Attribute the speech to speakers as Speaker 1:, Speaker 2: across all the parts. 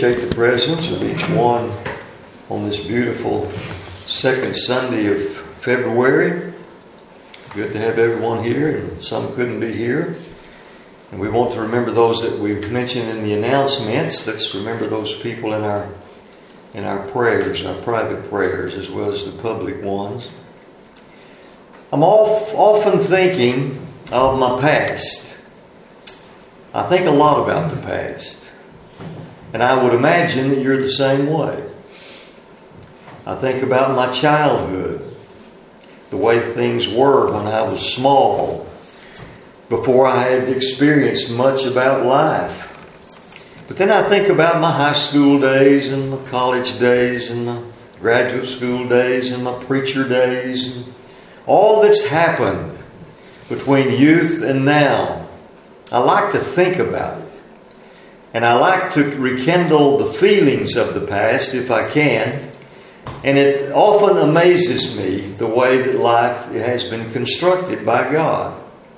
Speaker 1: appreciate the presence of each one on this beautiful second Sunday of February. Good to have everyone here, and some couldn't be here. And we want to remember those that we mentioned in the announcements. Let's remember those people in our prayers, our private prayers, as well as the public ones. I'm often thinking of my past. I think a lot about the past. And I would imagine that you're the same way. I think about my childhood, the way things were when I was small, before I had experienced much about life. But then I think about my high school days and my college days and my graduate school days and my preacher days and all that's happened between youth and now. I like to think about it. And I like to rekindle the feelings of the past if I can. And it often amazes me the way that life has been constructed by God.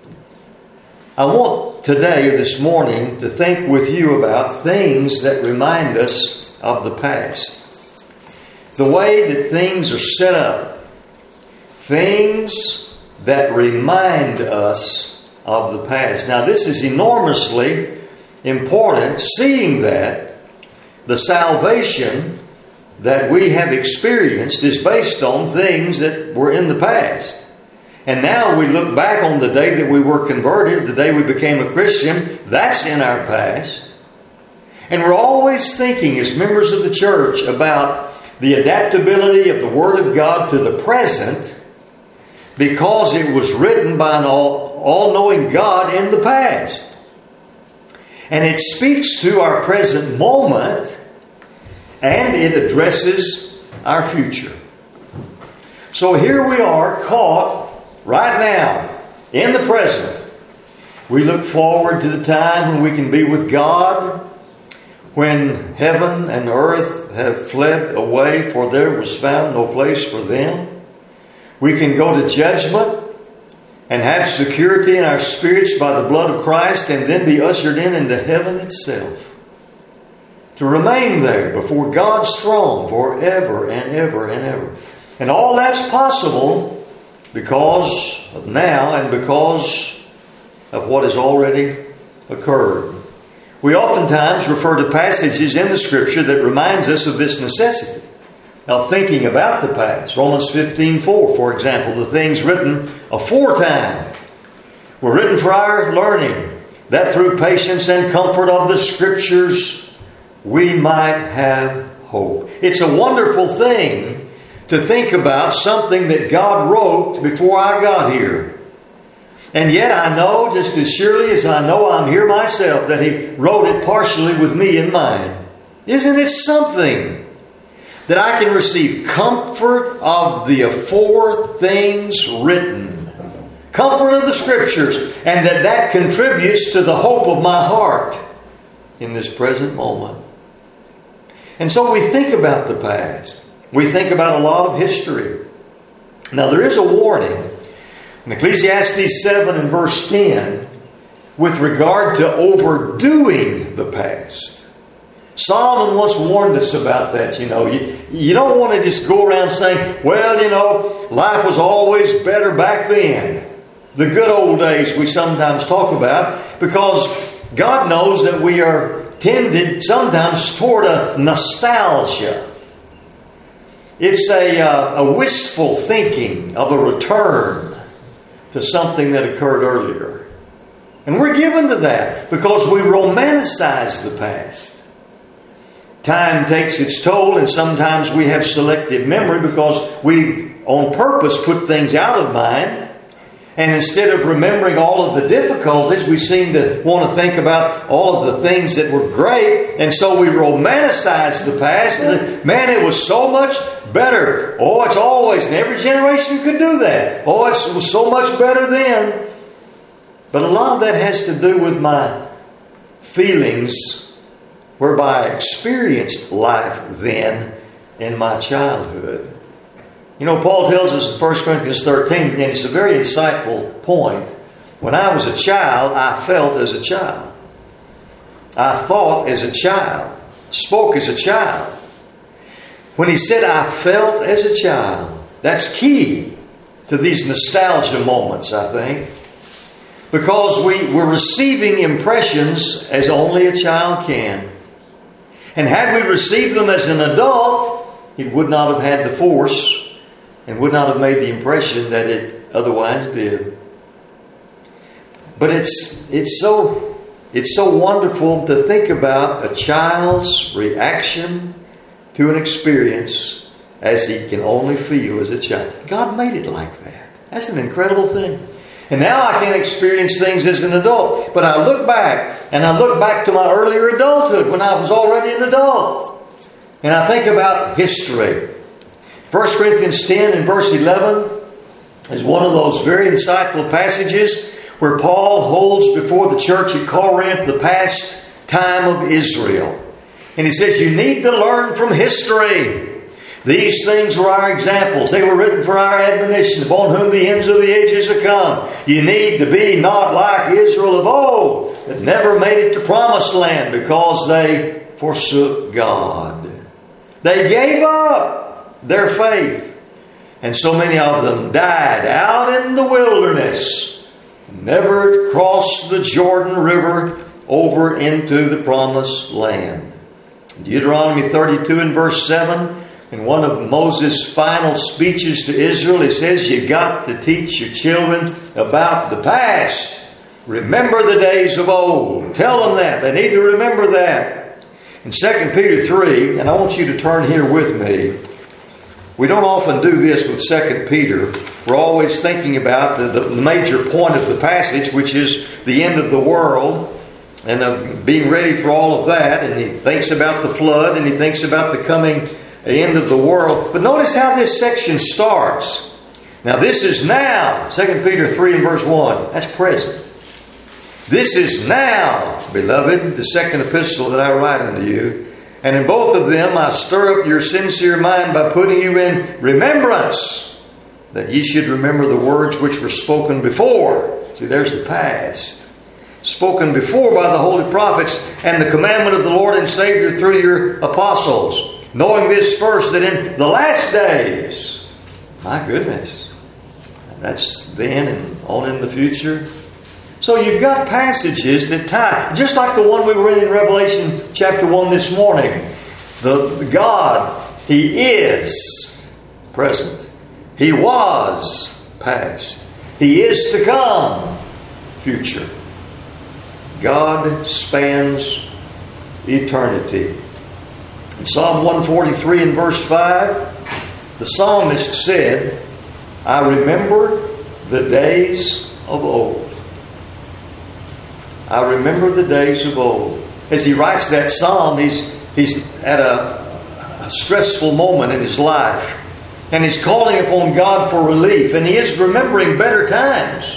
Speaker 1: I want today or this morning to think with you about things that remind us of the past. The way that things are set up. Things that remind us of the past. Now this is enormously important, seeing that the salvation that we have experienced is based on things that were in the past. And now we look back on the day that we were converted, the day we became a Christian, that's in our past. And we're always thinking as members of the church about the adaptability of the Word of God to the present, because it was written by an all-knowing God in the past. And it speaks to our present moment, and it addresses our future. So here we are, caught right now, in the present. We look forward to the time when we can be with God, when heaven and earth have fled away, for there was found no place for them. We can go to judgment and have security in our spirits by the blood of Christ, and then be ushered in into heaven itself. To remain there before God's throne forever and ever and ever. And all that's possible because of now and because of what has already occurred. We oftentimes refer to passages in the Scripture that reminds us of this necessity of thinking about the past. Romans 15:4, for example, the things written aforetime were written for our learning, that through patience and comfort of the Scriptures we might have hope. It's a wonderful thing to think about something that God wrote before I got here. And yet I know, just as surely as I know I'm here myself, that He wrote it partially with me in mind. Isn't it something that I can receive comfort of the afore things written, comfort of the Scriptures, and that contributes to the hope of my heart in this present moment. And so we think about the past. We think about a lot of history. Now there is a warning in Ecclesiastes 7 and verse 10 with regard to overdoing the past. Solomon once warned us about that, You don't want to just go around saying, well, life was always better back then. The good old days we sometimes talk about, because God knows that we are tended sometimes toward a nostalgia. It's a wistful thinking of a return to something that occurred earlier. And we're given to that because we romanticize the past. Time takes its toll, and sometimes we have selective memory because we on purpose put things out of mind. And instead of remembering all of the difficulties, we seem to want to think about all of the things that were great. And so we romanticize the past. Man, it was so much better. Oh, it's always, and every generation could do that. Oh, it was so much better then. But a lot of that has to do with my feelings whereby I experienced life then in my childhood. Paul tells us in 1 Corinthians 13, and it's a very insightful point. When I was a child, I felt as a child. I thought as a child. spoke as a child. When he said, I felt as a child, that's key to these nostalgia moments, I think. Because we're receiving impressions as only a child can. And had we received them as an adult, it would not have had the force and would not have made the impression that it otherwise did. But it's so wonderful to think about a child's reaction to an experience as he can only feel as a child. God made it like that. That's an incredible thing. And now I can experience things as an adult. But I look back to my earlier adulthood when I was already an adult. And I think about history. 1 Corinthians 10 and verse 11 is one of those very insightful passages where Paul holds before the church at Corinth the past time of Israel. And he says, you need to learn from history. These things were our examples. They were written for our admonition, upon whom the ends of the ages are come. You need to be not like Israel of old, that never made it to promised land because they forsook God. They gave up their faith. And so many of them died out in the wilderness, never crossed the Jordan River over into the promised land. Deuteronomy 32 and verse 7, in one of Moses' final speeches to Israel, he says, you got to teach your children about the past. Remember the days of old. Tell them that. They need to remember that. In 2 Peter 3, and I want you to turn here with me. We don't often do this with 2 Peter. We're always thinking about the major point of the passage, which is the end of the world and of being ready for all of that. And he thinks about the flood and he thinks about the coming end of the world. But notice how this section starts. Now this is now. 2 Peter 3 and verse 1. That's present. This is now, beloved, the second epistle that I write unto you. And in both of them I stir up your sincere mind by putting you in remembrance, that ye should remember the words which were spoken before. See, there's the past. Spoken before by the holy prophets, and the commandment of the Lord and Savior through your apostles. Knowing this first, that in the last days, my goodness, that's then and on in the future. So you've got passages that tie, just like the one we were in Revelation chapter 1 this morning. The God, He is present. He was past. He is to come, future. God spans eternity. In Psalm 143 and verse 5, the psalmist said, I remember the days of old. I remember the days of old. As he writes that psalm, he's at a stressful moment in his life. And he's calling upon God for relief. And he is remembering better times.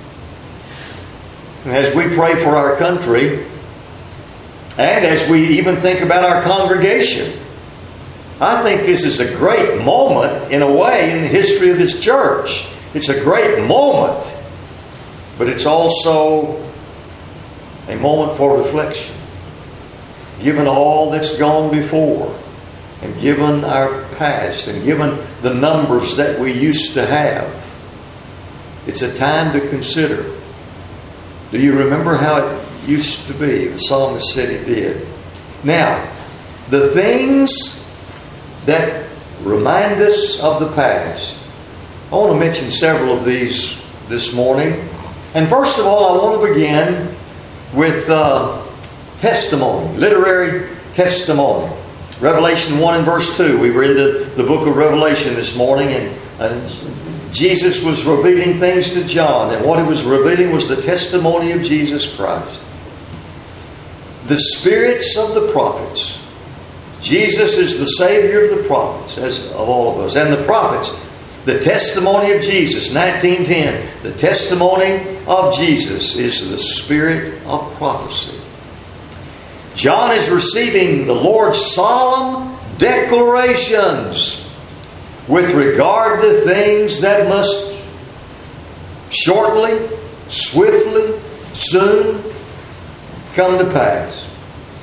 Speaker 1: And as we pray for our country, and as we even think about our congregation, I think this is a great moment, in a way, in the history of this church. It's a great moment. But it's also a moment for reflection. Given all that's gone before, and given our past, and given the numbers that we used to have, it's a time to consider. Do you remember how it used to be? The psalmist said it did. Now, the things that remind us of the past, I want to mention several of these this morning. And first of all, I want to begin with testimony, literary testimony. Revelation 1 and verse 2. We were in the book of Revelation this morning, and Jesus was revealing things to John, and what he was revealing was the testimony of Jesus Christ. The spirits of the prophets. Jesus is the Savior of the prophets, as of all of us. And the prophets, the testimony of Jesus, 19:10. The testimony of Jesus is the spirit of prophecy. John is receiving the Lord's solemn declarations with regard to things that must shortly, swiftly, soon come to pass.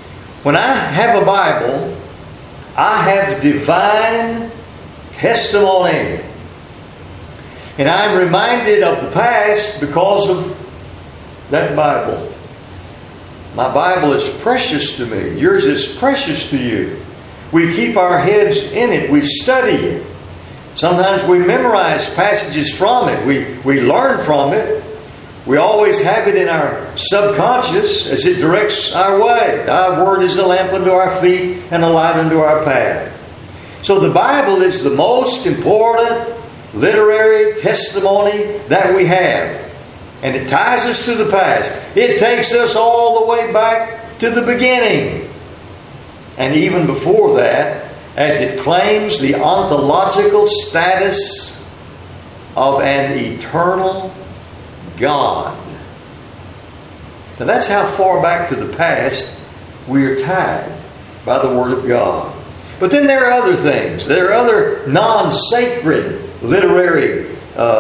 Speaker 1: When I have a Bible, I have divine testimony. And I'm reminded of the past because of that Bible. My Bible is precious to me. Yours is precious to you. We keep our heads in it. We study it. Sometimes we memorize passages from it. We learn from it. We always have it in our subconscious as it directs our way. Our word is a lamp unto our feet and a light unto our path. So the Bible is the most important literary testimony that we have. And it ties us to the past. It takes us all the way back to the beginning. And even before that, as it claims the ontological status of an eternal God. Now that's how far back to the past we are tied by the Word of God. But then there are other things. There are other non-sacred literary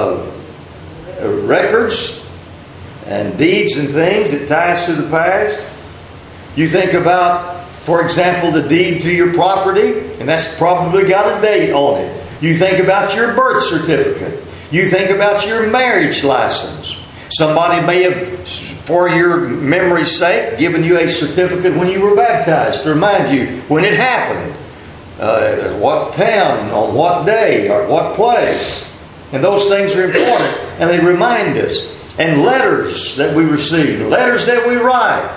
Speaker 1: records and deeds and things that tie us to the past. You think about, for example, the deed to your property, and that's probably got a date on it. You think about your birth certificate. You think about your marriage license. Somebody may have, for your memory's sake, given you a certificate when you were baptized to remind you when it happened, what town, on what day, or what place. And those things are important, and they remind us. And letters that we receive, letters that we write,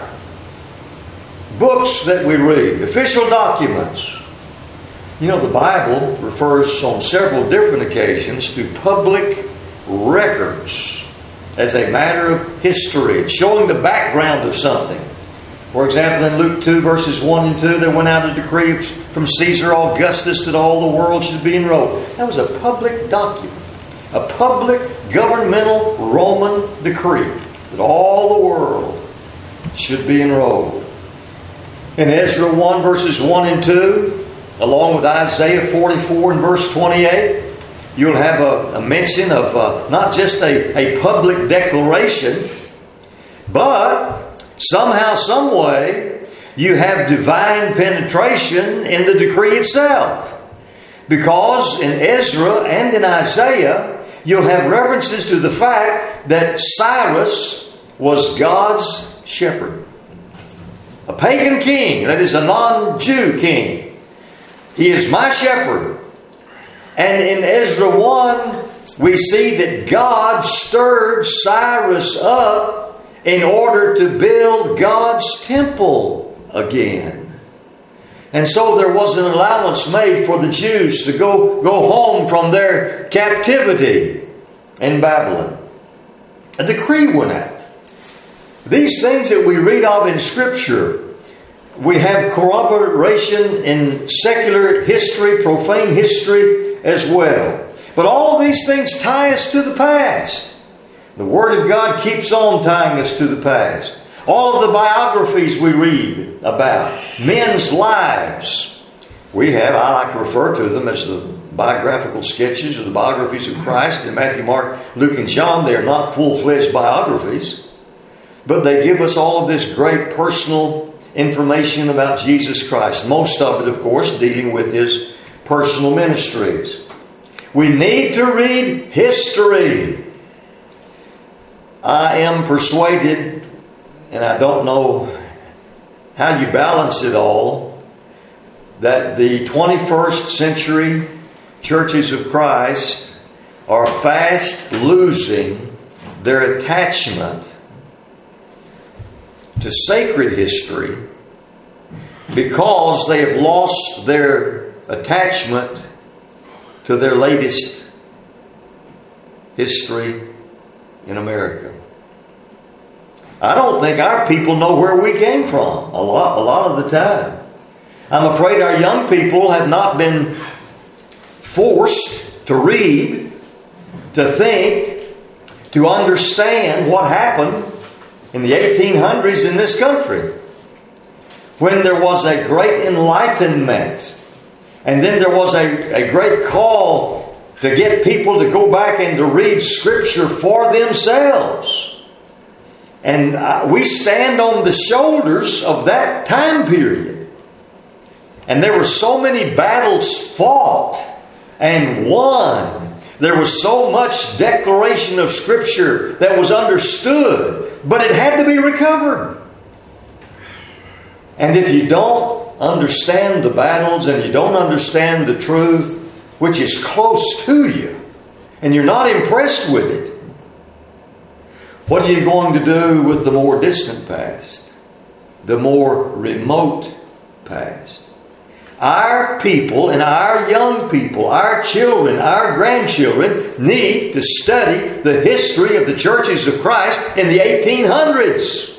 Speaker 1: books that we read, official documents. You know, the Bible refers on several different occasions to public records as a matter of history. It's showing the background of something. For example, in Luke 2, verses 1 and 2, there went out a decree from Caesar Augustus that all the world should be enrolled. That was a public document. A public governmental Roman decree that all the world should be enrolled. In Ezra 1 verses 1 and 2, along with Isaiah 44 and verse 28, you'll have a mention of not just a public declaration, but somehow, some way, you have divine penetration in the decree itself. Because in Ezra and in Isaiah, you'll have references to the fact that Cyrus was God's shepherd. A pagan king, that is a non-Jew king. He is my shepherd. And in Ezra 1, we see that God stirred Cyrus up in order to build God's temple again. And so there was an allowance made for the Jews to go home from their captivity in Babylon. A decree went out. These things that we read of in Scripture, we have corroboration in secular history, profane history as well. But all of these things tie us to the past. The Word of God keeps on tying us to the past. All of the biographies we read about, men's lives, I like to refer to them as the biographical sketches or the biographies of Christ in Matthew, Mark, Luke, and John. They are not full-fledged biographies, but they give us all of this great personal information about Jesus Christ. Most of it, of course, dealing with His personal ministries. We need to read history. I am persuaded, and I don't know how you balance it all, that the 21st century churches of Christ are fast losing their attachment to sacred history because they have lost their attachment to their latest history in America. I don't think our people know where we came from a lot of the time. I'm afraid our young people have not been forced to read, to think, to understand what happened in the 1800s in this country, when there was a great enlightenment, and then there was a great call to get people to go back and to read Scripture for themselves. And we stand on the shoulders of that time period. And there were so many battles fought and won. There was so much declaration of Scripture that was understood, but it had to be recovered. And if you don't understand the battles and you don't understand the truth, which is close to you, and you're not impressed with it, what are you going to do with the more distant past? The more remote past? Our people and our young people, our children, our grandchildren need to study the history of the churches of Christ in the 1800s,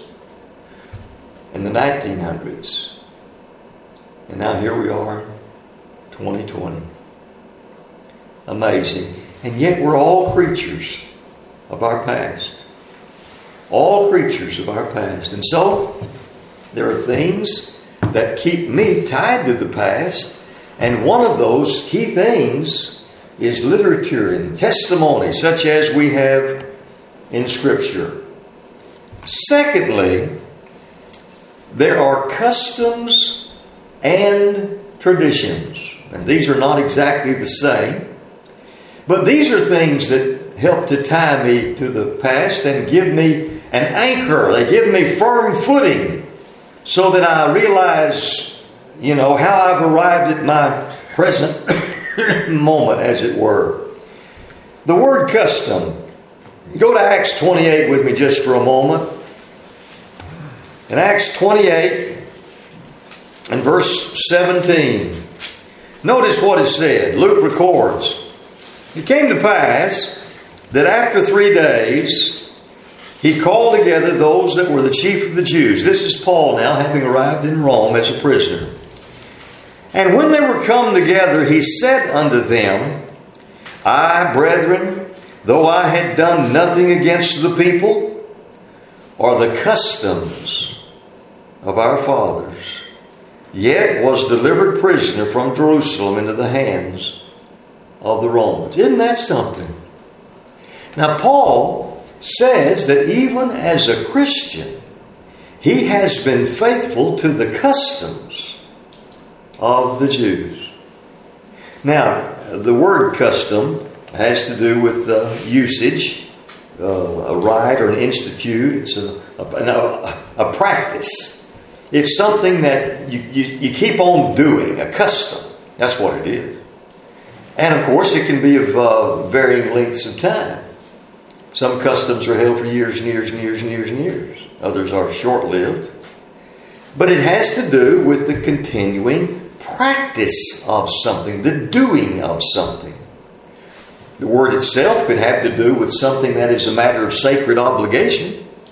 Speaker 1: in the 1900s. And now here we are, 2020. Amazing. And yet we're all creatures of our past. All creatures of our past. And so there are things that keep me tied to the past. And one of those key things is literature and testimony, such as we have in Scripture. Secondly, there are customs and traditions. And these are not exactly the same. But these are things that help to tie me to the past and give me an anchor. They give me firm footing so that I realize, how I've arrived at my present moment, as it were. The word custom. Go to Acts 28 with me just for a moment. In Acts 28 and verse 17, notice what is said. Luke records, "It came to pass that after 3 days, he called together those that were the chief of the Jews." This is Paul now, having arrived in Rome as a prisoner. "And when they were come together, he said unto them, I, brethren, though I had done nothing against the people, or the customs of our fathers, yet was delivered prisoner from Jerusalem into the hands of the Romans." Isn't that something? Now Paul says that even as a Christian, he has been faithful to the customs of the Jews. Now, the word custom has to do with usage, a rite or an institute. It's a practice. It's something that you keep on doing, a custom. That's what it is. And of course, it can be of varying lengths of time. Some customs are held for years and years and years and years and years. Others are short-lived. But it has to do with the continuing practice of something, the doing of something. The word itself could have to do with something that is a matter of sacred obligation.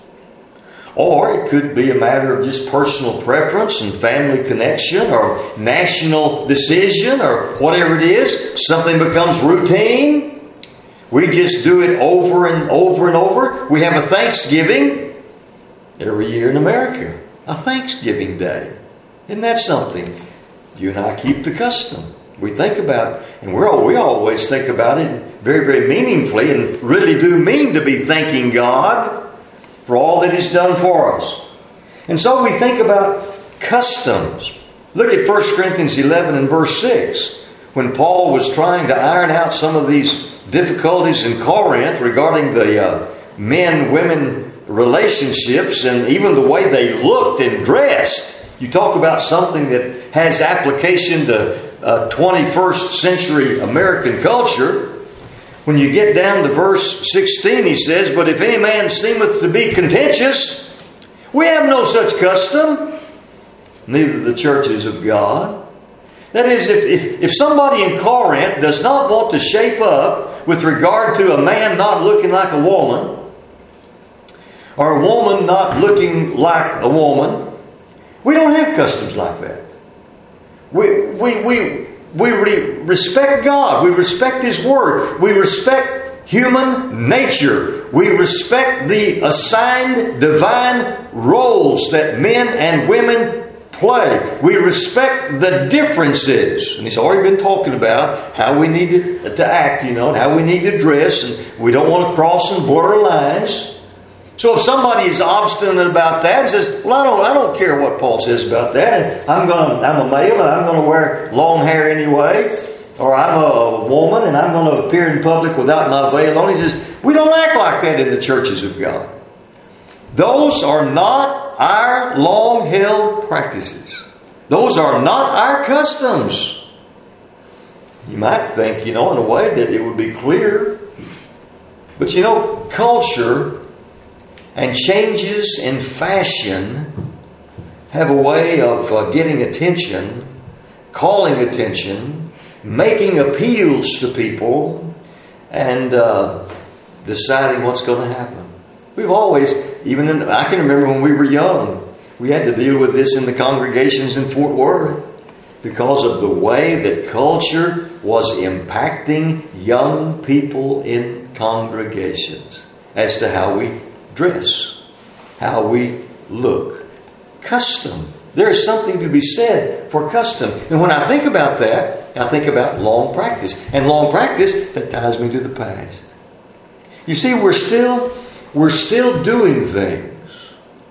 Speaker 1: Or it could be a matter of just personal preference and family connection or national decision or whatever it is. Something becomes routine. We just do it over and over and over. We have a Thanksgiving every year in America. A Thanksgiving Day. Isn't that something? You and I keep the custom. We think about, and we always think about it very, very meaningfully and really do mean to be thanking God for all that He's done for us. And so we think about customs. Look at 1 Corinthians 11 and verse 6. When Paul was trying to iron out some of these difficulties in Corinth regarding the men-women relationships and even the way they looked and dressed. You talk about something that has application to 21st century American culture. When you get down to verse 16, he says, "But if any man seemeth to be contentious, we have no such custom, neither the churches of God." That is, if somebody in Corinth does not want to shape up with regard to a man not looking like a woman, or a woman not looking like a woman, we don't have customs like that. We respect God. We respect His Word. We respect human nature. We respect the assigned divine roles that men and women play. We respect the differences. And he's already been talking about how we need to act, and how we need to dress. And we don't want to cross and blur lines. So if somebody is obstinate about that and says, well, I don't care what Paul says about that, and I'm a male and I'm going to wear long hair anyway, or I'm a woman and I'm going to appear in public without my veil on. He says, we don't act like that in the churches of God. Those are not our long-held practices. Those are not our customs. You might think, in a way that it would be clear. But culture and changes in fashion have a way of getting attention, calling attention, making appeals to people, and deciding what's going to happen. We've always, I can remember when we were young, we had to deal with this in the congregations in Fort Worth because of the way that culture was impacting young people in congregations as to how we dress, how we look. Custom. There is something to be said for custom. And when I think about that, I think about long practice. And long practice, that ties me to the past. You see, we're still doing things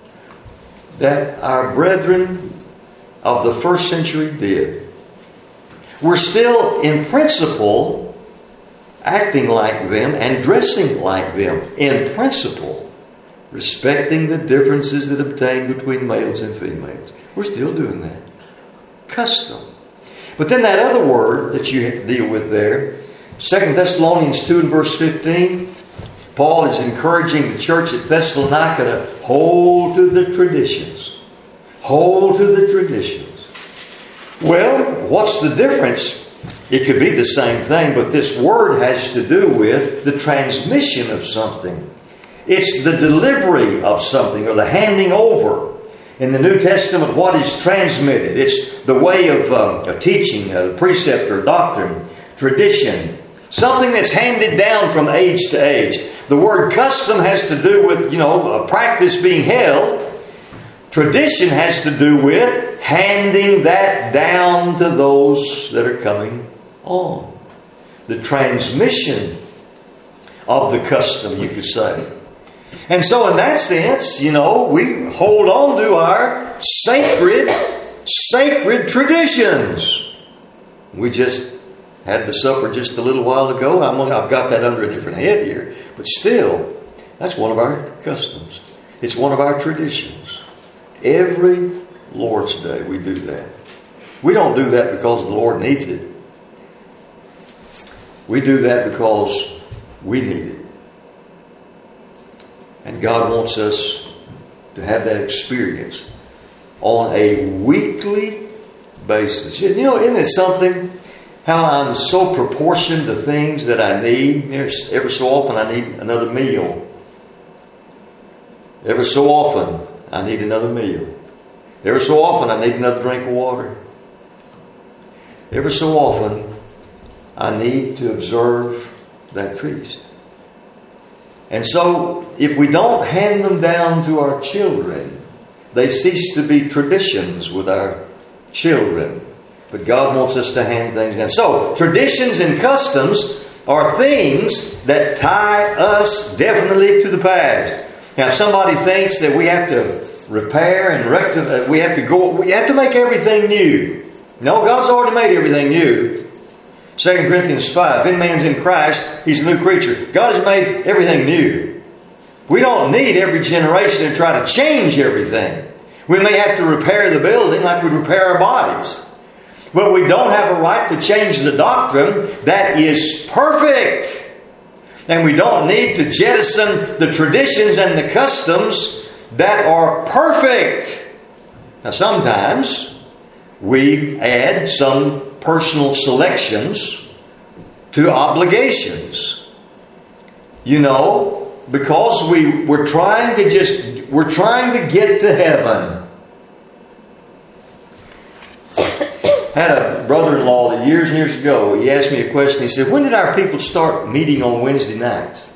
Speaker 1: that our brethren of the first century did. We're still, in principle, acting like them and dressing like them. In principle, respecting the differences that obtain between males and females. We're still doing that. Custom. But then that other word that you deal with there, 2 Thessalonians 2 and verse 15, Paul is encouraging the church at Thessalonica to hold to the traditions. Hold to the traditions. Well, what's the difference? It could be the same thing, but this word has to do with the transmission of something. It's the delivery of something or the handing over. In the New Testament, what is transmitted? It's the way of a teaching, a precept or doctrine, tradition. Something that's handed down from age to age. The word custom has to do with, a practice being held. Tradition has to do with handing that down to those that are coming on. The transmission of the custom, you could say. And so in that sense, we hold on to our sacred traditions. We just had the supper just a little while ago. I've got that under a different head here. But still, that's one of our customs. It's one of our traditions. Every Lord's Day we do that. We don't do that because the Lord needs it. We do that because we need it. And God wants us to have that experience on a weekly basis. Isn't it something how I'm so proportioned to things that I need? Every so often I need another meal. Every so often I need another meal. Every so often I need another drink of water. Every so often I need to observe that feast. And so, if we don't hand them down to our children, they cease to be traditions with our children. But God wants us to hand things down. So, traditions and customs are things that tie us definitely to the past. Now, if somebody thinks that we have to repair and rectify, we have to make everything new. No, God's already made everything new. 2 Corinthians 5, if any man's in Christ, he's a new creature. God has made everything new. We don't need every generation to try to change everything. We may have to repair the building like we repair our bodies. But we don't have a right to change the doctrine that is perfect. And we don't need to jettison the traditions and the customs that are perfect. Now sometimes we add some personal selections to obligations. Because we're trying to get to heaven. I had a brother-in-law that years and years ago, he asked me a question. He said, when did our people start meeting on Wednesday nights?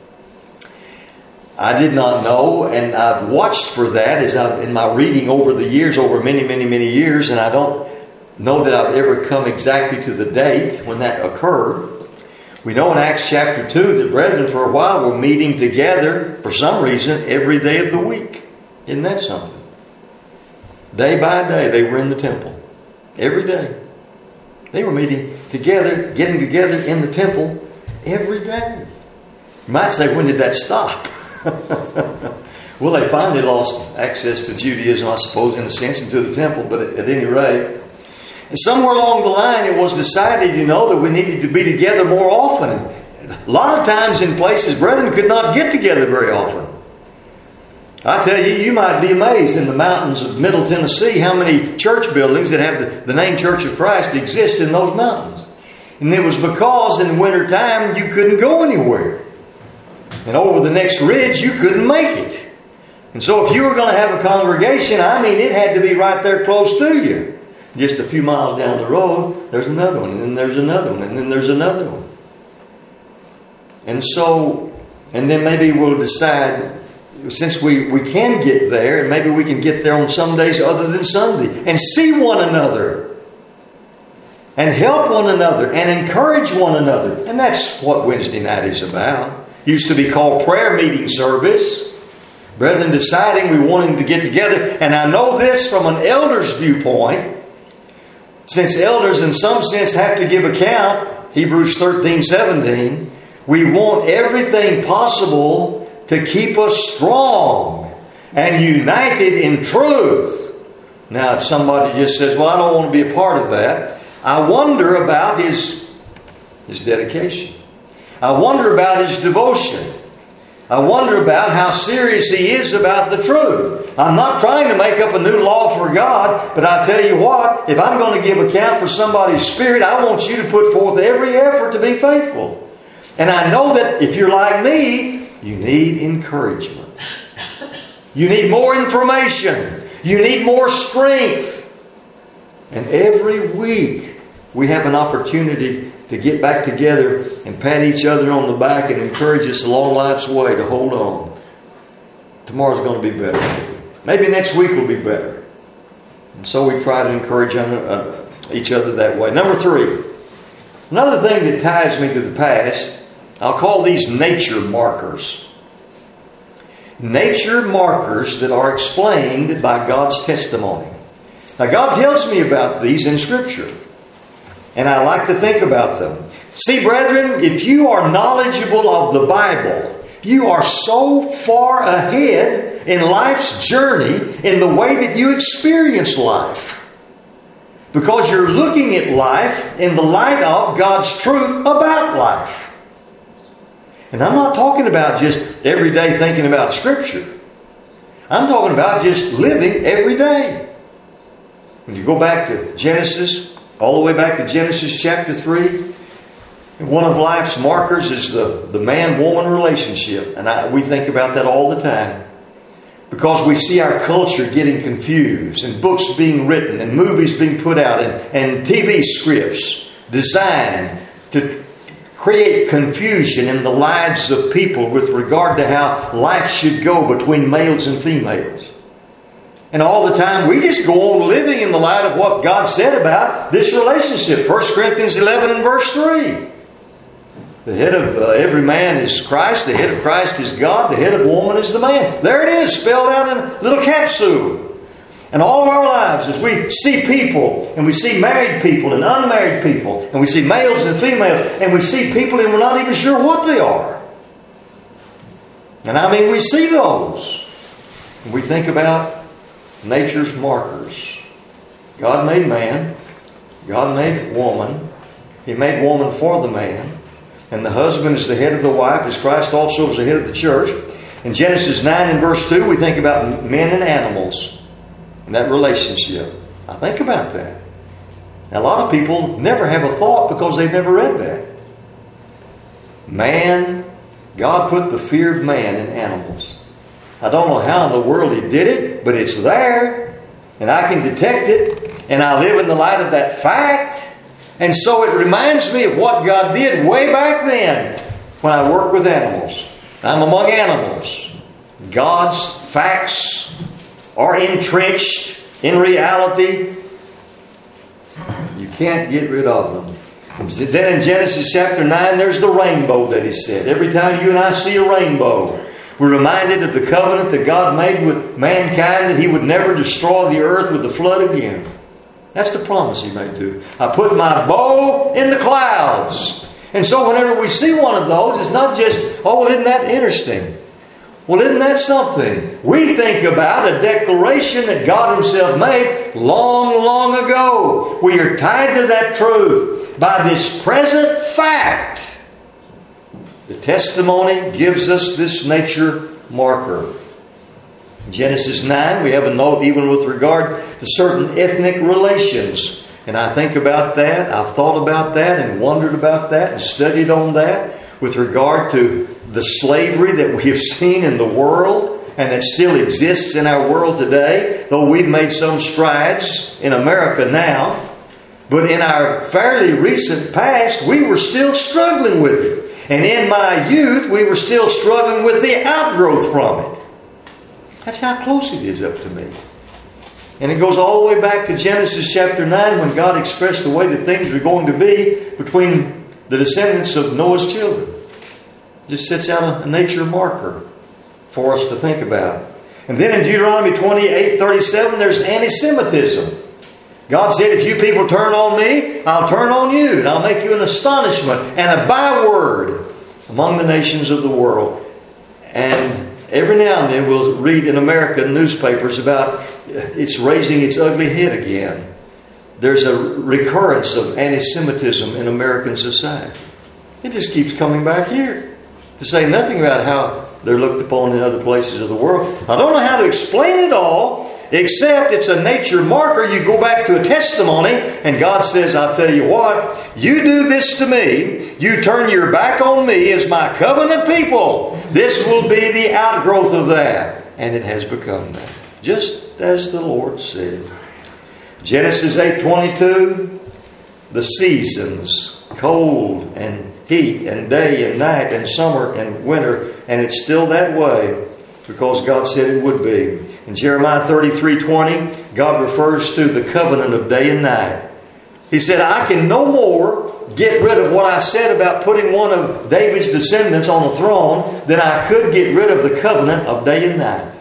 Speaker 1: I did not know, and I've watched for that in my reading over the years, over many, many, many years, and I don't know that I've ever come exactly to the date when that occurred. We know in Acts chapter 2 that brethren for a while were meeting together, for some reason, every day of the week. Isn't that something? Day by day, they were in the temple. Every day. They were meeting together, getting together in the temple every day. You might say, when did that stop? Well, they finally lost access to Judaism, I suppose, in a sense, and to the temple, but at any rate. And somewhere along the line, it was decided, that we needed to be together more often. A lot of times in places, brethren could not get together very often. I tell you, you might be amazed in the mountains of Middle Tennessee how many church buildings that have the name Church of Christ exist in those mountains. And it was because in the wintertime you couldn't go anywhere. And over the next ridge you couldn't make it. And so if you were going to have a congregation, it had to be right there close to you. Just a few miles down the road, there's another one, and then there's another one, and then there's another one. And then maybe we'll decide, since we can get there, and maybe we can get there on some days other than Sunday, and see one another, and help one another, and encourage one another. And that's what Wednesday night is about. It used to be called prayer meeting service. Brethren deciding we wanted to get together. And I know this from an elder's viewpoint, since elders in some sense have to give account, Hebrews 13:17, we want everything possible to keep us strong and united in truth. Now, if somebody just says, well, I don't want to be a part of that, I wonder about his dedication. I wonder about his devotion. I wonder about how serious he is about the truth. I'm not trying to make up a new law for God, but I tell you what, if I'm going to give account for somebody's spirit, I want you to put forth every effort to be faithful. And I know that if you're like me, you need encouragement. You need more information. You need more strength. And every week we have an opportunity to get back together and pat each other on the back and encourage us along life's way to hold on. Tomorrow's going to be better. Maybe next week will be better. And so we try to encourage each other that way. Number 3. Another thing that ties me to the past, I'll call these nature markers. Nature markers that are explained by God's testimony. Now God tells me about these in Scripture. And I like to think about them. See, brethren, if you are knowledgeable of the Bible, you are so far ahead in life's journey in the way that you experience life. Because you're looking at life in the light of God's truth about life. And I'm not talking about just every day thinking about Scripture. I'm talking about just living every day. When you go back to Genesis, all the way back to Genesis chapter 3, one of life's markers is the man-woman relationship. And we think about that all the time. Because we see our culture getting confused, and books being written, and movies being put out, and TV scripts designed to create confusion in the lives of people with regard to how life should go between males and females. And all the time we just go on living in the light of what God said about this relationship. 1 Corinthians 11 and verse 3. The head of every man is Christ. The head of Christ is God. The head of woman is the man. There it is, spelled out in a little capsule. And all of our lives, as we see people, and we see married people and unmarried people, and we see males and females, and we see people and we're not even sure what they are. And we see those. And we think about nature's markers. God made man. God made woman. He made woman for the man. And the husband is the head of the wife, as Christ also is the head of the church. In Genesis 9 and verse 2, we think about men and animals and that relationship. I think about that. Now, a lot of people never have a thought because they've never read that. Man, God put the fear of man in animals. I don't know how in the world He did it, but it's there. And I can detect it. And I live in the light of that fact. And so it reminds me of what God did way back then when I work with animals. I'm among animals. God's facts are entrenched in reality. You can't get rid of them. Then in Genesis chapter 9, there's the rainbow that He said. Every time you and I see a rainbow, we're reminded of the covenant that God made with mankind, that He would never destroy the earth with the flood again. That's the promise He made to. I put my bow in the clouds. And so whenever we see one of those, it's not just, oh, isn't that interesting? Well, isn't that something? We think about a declaration that God Himself made long, long ago. We are tied to that truth by this present fact. The testimony gives us this nature marker. In Genesis 9, we have a note even with regard to certain ethnic relations. And I think about that, I've thought about that and wondered about that and studied on that with regard to the slavery that we have seen in the world and that still exists in our world today, though we've made some strides in America now. But in our fairly recent past, we were still struggling with it. And in my youth, we were still struggling with the outgrowth from it. That's how close it is up to me. And it goes all the way back to Genesis chapter 9 when God expressed the way that things were going to be between the descendants of Noah's children. It just sets out a nature marker for us to think about. And then in Deuteronomy 28:37, there's anti-Semitism. God said, if you people turn on me, I'll turn on you. And I'll make you an astonishment and a byword among the nations of the world. And every now and then we'll read in American newspapers about it's raising its ugly head again. There's a recurrence of anti-Semitism in American society. It just keeps coming back here. To say nothing about how they're looked upon in other places of the world. I don't know how to explain it all, except it's a nature marker. You go back to a testimony, and God says, I'll tell you what, you do this to me, you turn your back on me as my covenant people, this will be the outgrowth of that. And it has become that. Just as the Lord said. Genesis 8:22, the seasons, cold and heat and day and night and summer and winter, and it's still that way because God said it would be. In Jeremiah 33:20, God refers to the covenant of day and night. He said, I can no more get rid of what I said about putting one of David's descendants on the throne than I could get rid of the covenant of day and night.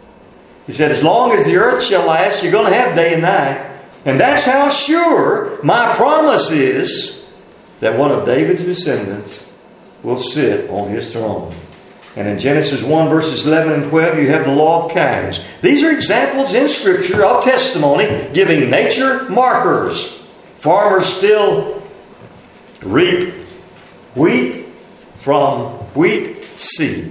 Speaker 1: He said, as long as the earth shall last, you're going to have day and night. And that's how sure my promise is that one of David's descendants will sit on his throne. And in Genesis 1 verses 11 and 12, you have the law of kinds. These are examples in Scripture of testimony giving nature markers. Farmers still reap wheat from wheat seed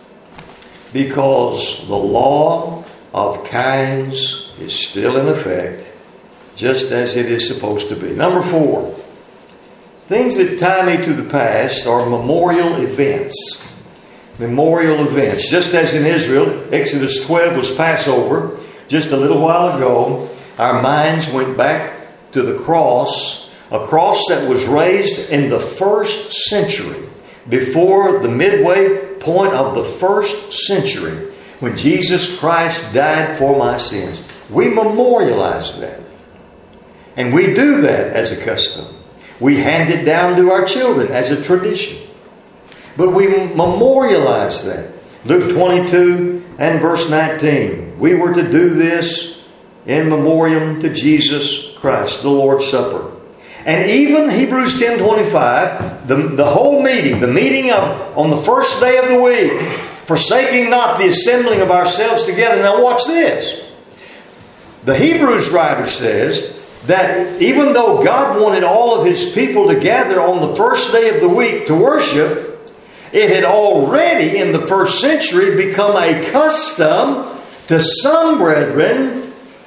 Speaker 1: because the law of kinds is still in effect, just as it is supposed to be. Number 4. Things that tie me to the past are memorial events. Memorial events. Just as in Israel, Exodus 12 was Passover. Just a little while ago, our minds went back to the cross. A cross that was raised in the 1st century. Before the midway point of the 1st century. When Jesus Christ died for my sins. We memorialize that. And we do that as a custom. We hand it down to our children as a tradition. But we memorialize that. Luke 22 and verse 19. We were to do this in memoriam to Jesus Christ, the Lord's Supper. And even Hebrews 10:25, the whole meeting, the meeting on the first day of the week, forsaking not the assembling of ourselves together. Now watch this. The Hebrews writer says that even though God wanted all of His people to gather on the first day of the week to worship, it had already in the 1st century become a custom to some brethren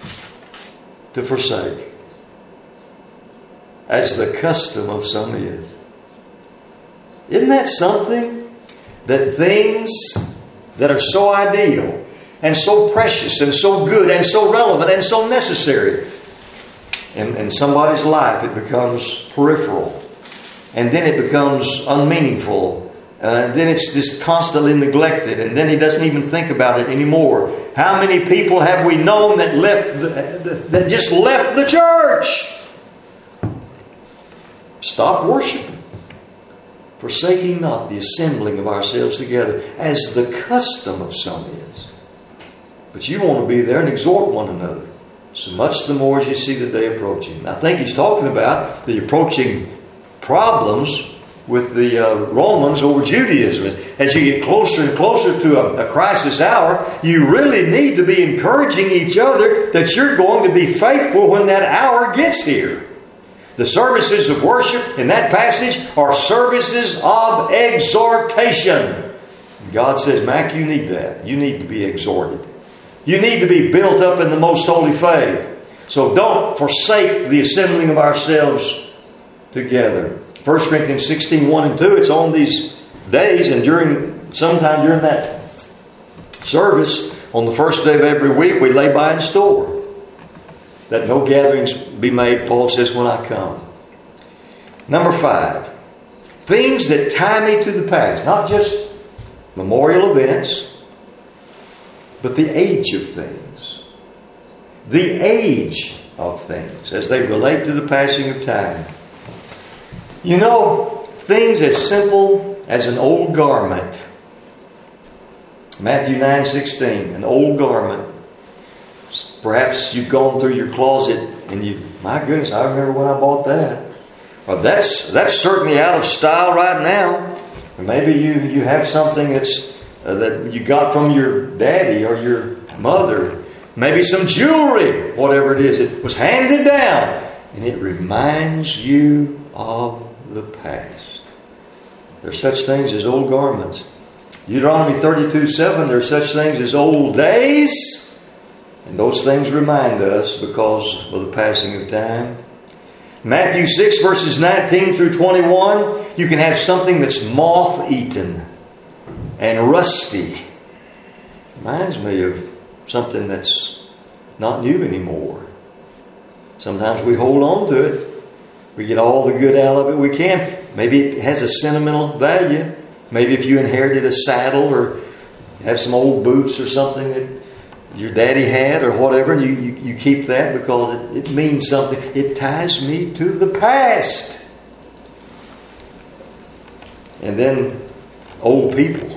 Speaker 1: to forsake. As the custom of some is. Isn't that something? That things that are so ideal and so precious and so good and so relevant and so necessary, in somebody's life it becomes peripheral. And then it becomes unmeaningful. Then it's just constantly neglected. And then he doesn't even think about it anymore. How many people have we known that just left the church? Stop worshiping. Forsaking not the assembling of ourselves together, as the custom of some is. But you want to be there and exhort one another, so much the more as you see the day approaching. I think he's talking about the approaching problems with the Romans over Judaism. As you get closer and closer to a crisis hour, you really need to be encouraging each other that you're going to be faithful when that hour gets here. The services of worship in that passage are services of exhortation. God says, Mac, you need that. You need to be exhorted. You need to be built up in the most holy faith. So don't forsake the assembling of ourselves together. 1 Corinthians 16, 1 and 2, it's on these days, and sometime during that service, on the first day of every week, we lay by and store, that no gatherings be made, Paul says, when I come. Number 5, things that tie me to the past, not just memorial events, but the age of things. The age of things as they relate to the passing of time. You know, things as simple as an old garment. Matthew 9:16, an old garment. Perhaps you've gone through your closet and my goodness, I remember when I bought that. Or that's certainly out of style right now. Or maybe you have something that you got from your daddy or your mother. Maybe some jewelry, whatever it is. It was handed down. And it reminds you of the past. There's such things as old garments. Deuteronomy 32:7, there's such things as old days. And those things remind us because of the passing of time. Matthew 6 verses 19 through 21, you can have something that's moth-eaten and rusty. Reminds me of something that's not new anymore. Sometimes we hold on to it. We get all the good out of it we can. Maybe it has a sentimental value. Maybe if you inherited a saddle or have some old boots or something that your daddy had or whatever, and you keep that because it means something. It ties me to the past. And then old people.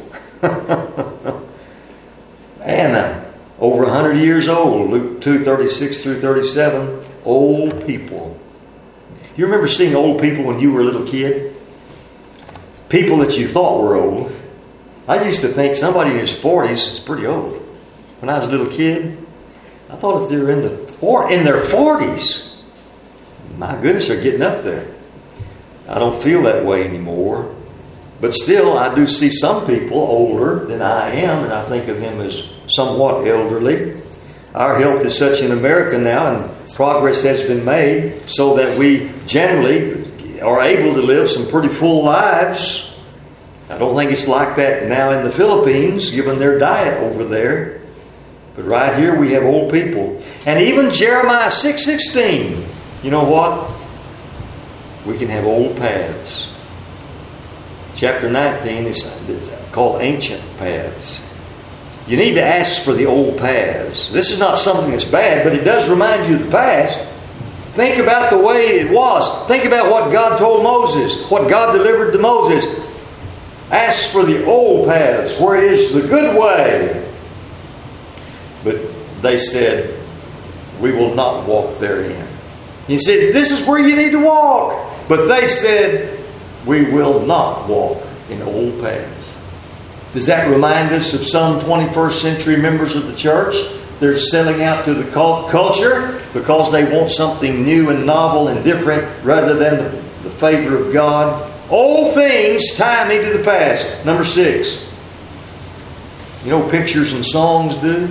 Speaker 1: Anna, over 100 years old, Luke 2:36 through 37, old people. You remember seeing old people when you were a little kid? People that you thought were old. I used to think somebody in his 40s is pretty old. When I was a little kid, I thought if they were in their 40s, my goodness, they're getting up there. I don't feel that way anymore. But still, I do see some people older than I am, and I think of them as somewhat elderly. Our health is such in America now, and progress has been made so that we generally are able to live some pretty full lives. I don't think it's like that now in the Philippines, given their diet over there. But right here we have old people. And even Jeremiah 6:16, you know what? We can have old paths. Chapter 19 is called Ancient Paths. You need to ask for the old paths. This is not something that's bad, but it does remind you of the past. Think about the way it was. Think about what God told Moses, what God delivered to Moses. Ask for the old paths, where is the good way. But they said, we will not walk therein. He said, this is where you need to walk. But they said, we will not walk in old paths. Does that remind us of some 21st century members of the church? They're selling out to the culture because they want something new and novel and different rather than the favor of God. Old things tie me to the past. Number 6. You know what pictures and songs do?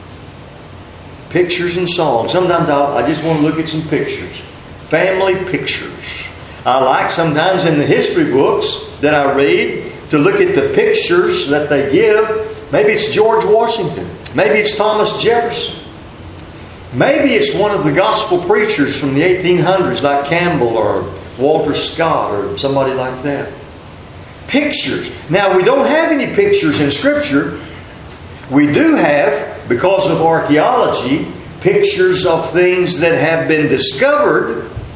Speaker 1: Pictures and songs. Sometimes I just want to look at some pictures. Family pictures. I like sometimes in the history books that I read to look at the pictures that they give. Maybe it's George Washington. Maybe it's Thomas Jefferson. Maybe it's one of the gospel preachers from the 1800s like Campbell or Walter Scott or somebody like that. Pictures. Now, we don't have any pictures in Scripture. We do have, because of archaeology, pictures of things that have been discovered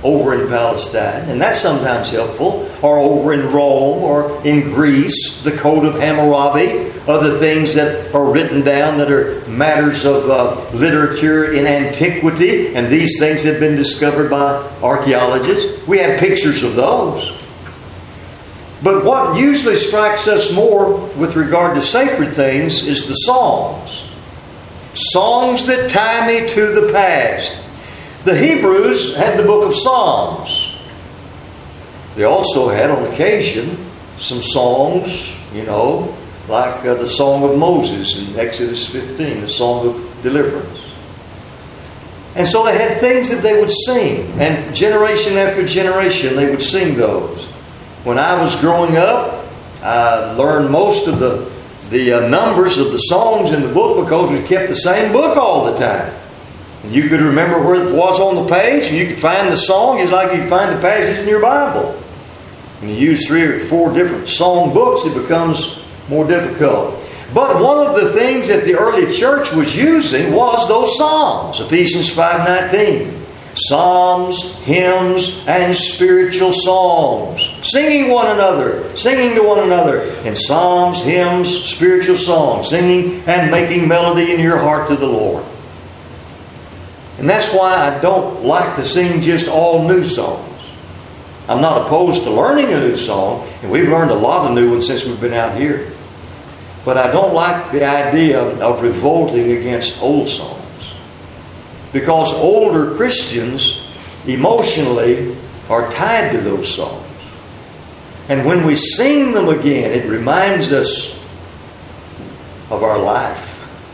Speaker 1: over in Palestine, and that's sometimes helpful, or over in Rome or in Greece, the Code of Hammurabi, other things that are written down that are matters of literature in antiquity, and these things have been discovered by archaeologists. We have pictures of those. But what usually strikes us more with regard to sacred things is the songs. Songs that tie me to the past. The Hebrews had the book of Psalms. They also had, on occasion, some songs, like the Song of Moses in Exodus 15, the Song of Deliverance. And so they had things that they would sing. And generation after generation, they would sing those. When I was growing up, I learned most of the numbers of the songs in the book because we kept the same book all the time. And you could remember where it was on the page, and you could find the song just like you could find the passage in your Bible. When you use 3 or 4 different song books, it becomes more difficult. But one of the things that the early church was using was those psalms. Ephesians 5:19. Psalms, hymns, and spiritual songs. Singing to one another in psalms, hymns, spiritual songs. Singing and making melody in your heart to the Lord. And that's why I don't like to sing just all new songs. I'm not opposed to learning a new song, and we've learned a lot of new ones since we've been out here. But I don't like the idea of revolting against old songs. Because older Christians emotionally are tied to those songs. And when we sing them again, it reminds us of our life.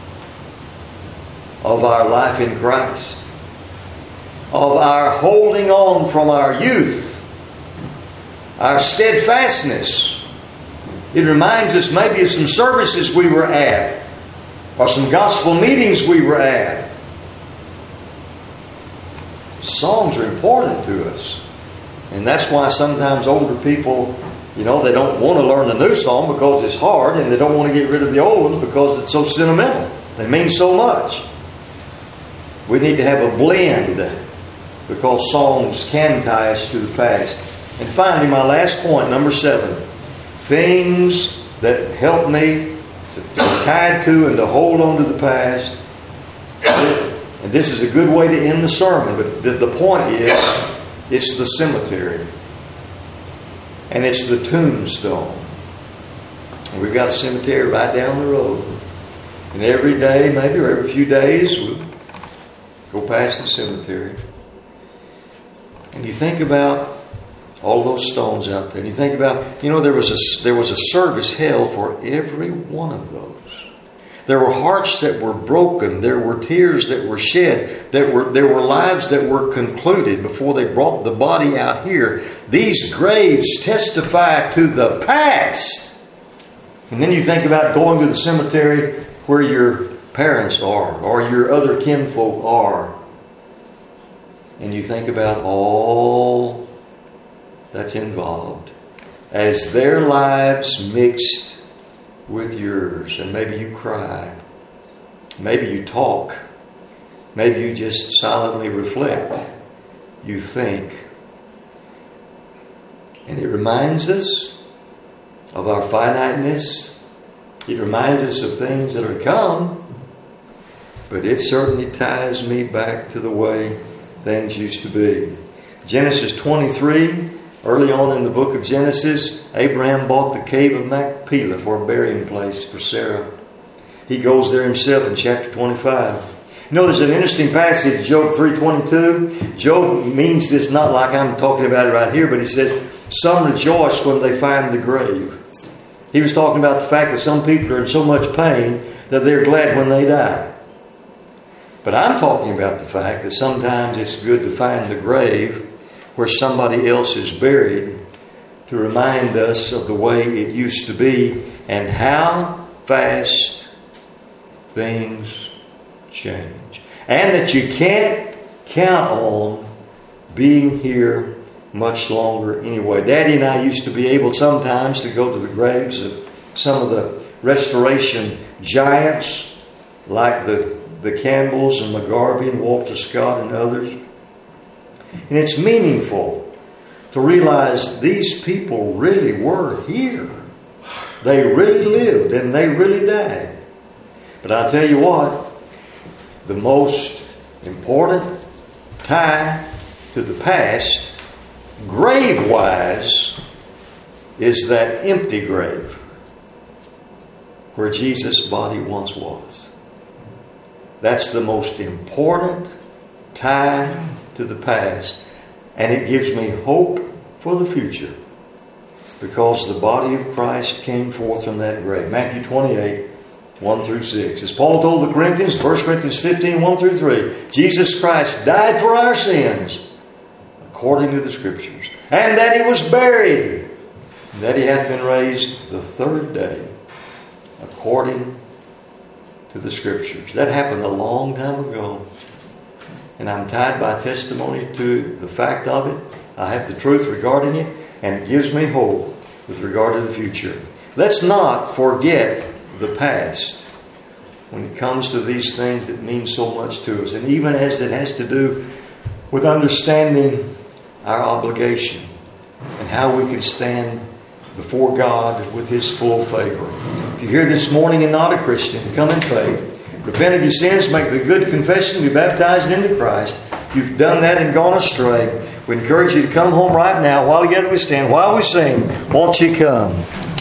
Speaker 1: Of our life in Christ. Of our holding on from our youth. Our steadfastness. It reminds us maybe of some services we were at. Or some gospel meetings we were at. Songs are important to us. And that's why sometimes older people, they don't want to learn a new song because it's hard, and they don't want to get rid of the old ones because it's so sentimental. They mean so much. We need to have a blend because songs can tie us to the past. And finally, my last point, number 7. Things that help me to be tied to and to hold on to the past. And this is a good way to end the sermon, but the point is, it's the cemetery. And it's the tombstone. And we've got a cemetery right down the road. And every day, maybe, or every few days, we'll go past the cemetery. And you think about all those stones out there. And you think about, there was a service held for every one of those. There were hearts that were broken. There were tears that were shed. There were lives that were concluded before they brought the body out here. These graves testify to the past. And then you think about going to the cemetery where your parents are or your other kinfolk are. And you think about all that's involved as their lives mixed with yours. And maybe you cry. Maybe you talk. Maybe you just silently reflect. You think. And it reminds us of our finiteness. It reminds us of things that are come. But it certainly ties me back to the way things used to be. Genesis 23, early on in the book of Genesis, Abraham bought the cave of Machpelah for a burying place for Sarah. He goes there himself in chapter 25. There's an interesting passage, Job 3:22. Job means this not like I'm talking about it right here, but he says, some rejoice when they find the grave. He was talking about the fact that some people are in so much pain that they're glad when they die. But I'm talking about the fact that sometimes it's good to find the grave where somebody else is buried to remind us of the way it used to be and how fast things change. And that you can't count on being here much longer anyway. Daddy and I used to be able sometimes to go to the graves of some of the restoration giants like the Campbells and McGarvey and Walter Scott and others. And it's meaningful to realize these people really were here. They really lived and they really died. But I tell you what, the most important tie to the past, grave-wise, is that empty grave where Jesus' body once was. That's the most important tie to the past, and it gives me hope for the future because the body of Christ came forth from that grave. Matthew 28, 1 through 6. As Paul told the Corinthians, 1 Corinthians 15, 1 through 3, Jesus Christ died for our sins according to the Scriptures, and that He was buried, and that He hath been raised the third day according to the Scriptures. That happened a long time ago. And I'm tied by testimony to the fact of it. I have the truth regarding it, and it gives me hope with regard to the future. Let's not forget the past when it comes to these things that mean so much to us. And even as it has to do with understanding our obligation and how we can stand before God with His full favor. If you're here this morning and not a Christian, come in faith. Repent of your sins, make the good confession, be baptized into Christ. If you've done that and gone astray, we encourage you to come home right now while together we stand, while we sing. Won't you come?